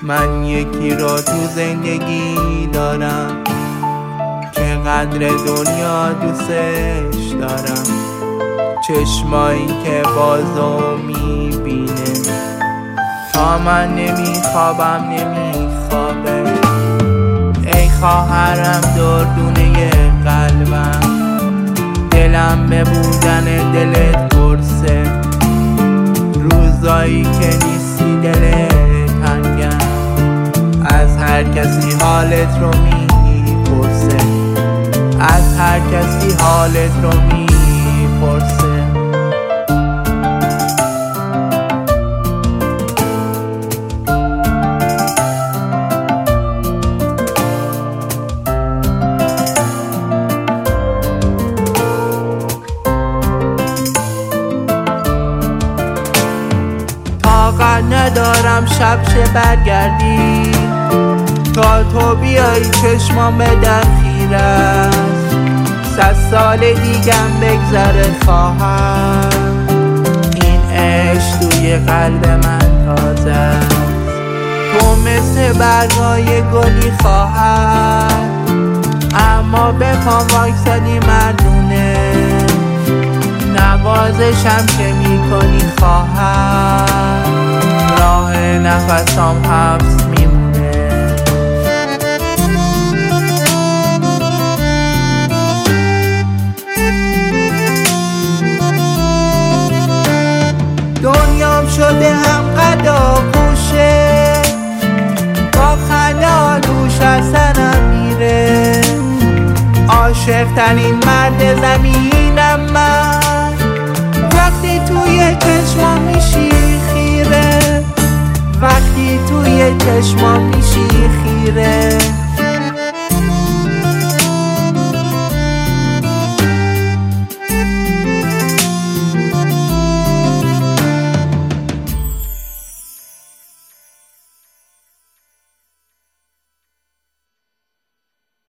من یکی رو تو زندگی دارم که قدر دنیا دوستش دارم، چشمایی که بازو میبینه تا من نمیخوابم نمیخوابه. ای خواهرم دردونه قلبم، دلم به بودن دلت پرسه، روزایی که نیستی دلت تنگم، از هر کسی حالت رو میپرسه، از هر کسی حالت رو میپرسه. طاقت ندارم شب شه برگردی، تا تو بیایی چشمام به در خیره است، 100 سال دیگم بگذره خواهر، این عشق توی قلب من تازه است. تو مثل برگای گلی خواهر، اما به پام واکسادی مردونه، نوازشم که میکنی خواهر، راه نفسام حبس میمونه. دنیام شده هم قدا گوشه، با خنده دوش از سرم میره، عاشق ترین مرد زمینم من، وقتی توی چشمام میشی